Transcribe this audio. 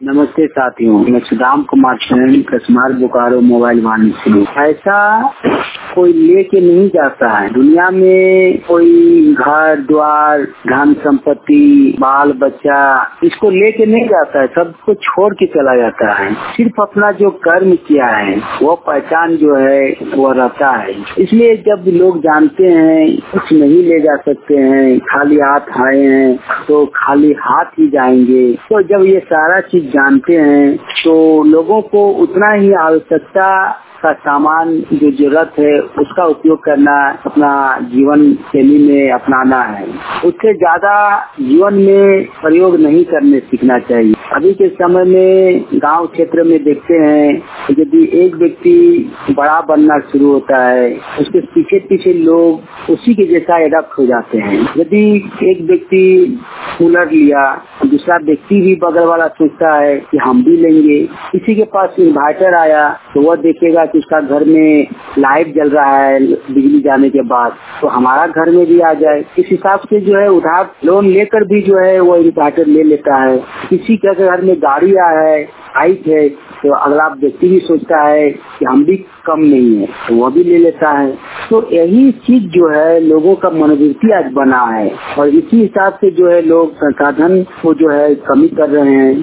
नमस्ते साथियों, मैं सुदाम कुमार सेन, कसमार बोकारो मोबाइल वाणी से। ऐसा कोई लेके नहीं जाता है दुनिया में, कोई घर द्वार धन संपत्ति बाल बच्चा इसको लेके नहीं जाता है, सबको छोड़ के चला जाता है। सिर्फ अपना जो कर्म किया है वो पहचान जो है वो रहता है। इसलिए जब लोग जानते हैं कुछ नहीं ले जा सकते हैं, खाली हाथ आए हैं तो खाली हाथ ही जाएंगे, तो जब ये सारा चीज जानते हैं तो लोगों को उतना ही आवश्यकता का सामान जो जरूरत है उसका उपयोग करना, अपना जीवन शैली में अपनाना है। उससे ज्यादा जीवन में प्रयोग नहीं करने सीखना चाहिए। अभी के समय में गांव क्षेत्र में देखते हैं यदि एक व्यक्ति बड़ा बनना शुरू होता है उसके पीछे पीछे लोग उसी के जैसा एडप्ट हो जाते हैं। यदि एक व्यक्ति कूलर लिया, दूसरा व्यक्ति भी बगल वाला सोचता है कि हम भी लेंगे। किसी के पास इन्वर्टर आया तो वह देखेगा कि उसका घर में लाइट जल रहा है बिजली जाने के बाद, तो हमारा घर में भी आ जाए। इस हिसाब से जो है उधार लोन लेकर भी जो है वो इन्वर्टर ले लेता है। किसी के घर में गाड़ी है, बाइक है, तो अगला व्यक्ति भी सोचता है कि हम भी कम नहीं है तो वह भी ले लेता है। तो यही चीज जो है लोगों का मनोवृत्ति आज बना है और इसी हिसाब से जो है लोग संसाधन को जो है कमी कर रहे हैं।